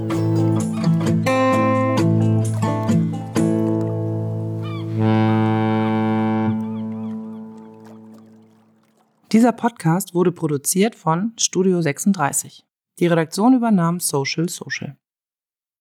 Dieser Podcast wurde produziert von Studio 36. Die Redaktion übernahm Social.